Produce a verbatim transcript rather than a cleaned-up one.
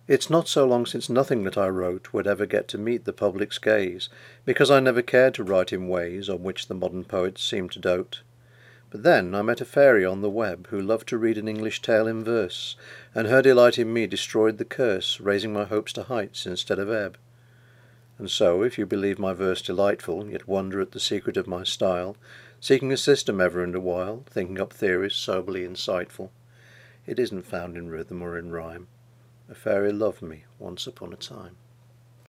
It's not so long since nothing that I wrote would ever get to meet the public's gaze, because I never cared to write in ways on which the modern poets seem to dote. But then I met a fairy on the web who loved to read an English tale in verse, and her delight in me destroyed the curse, raising my hopes to heights instead of ebb. And so, if you believe my verse delightful, yet wonder at the secret of my style, seeking a system ever and a while, thinking up theories soberly insightful, it isn't found in rhythm or in rhyme. A fairy loved me once upon a time.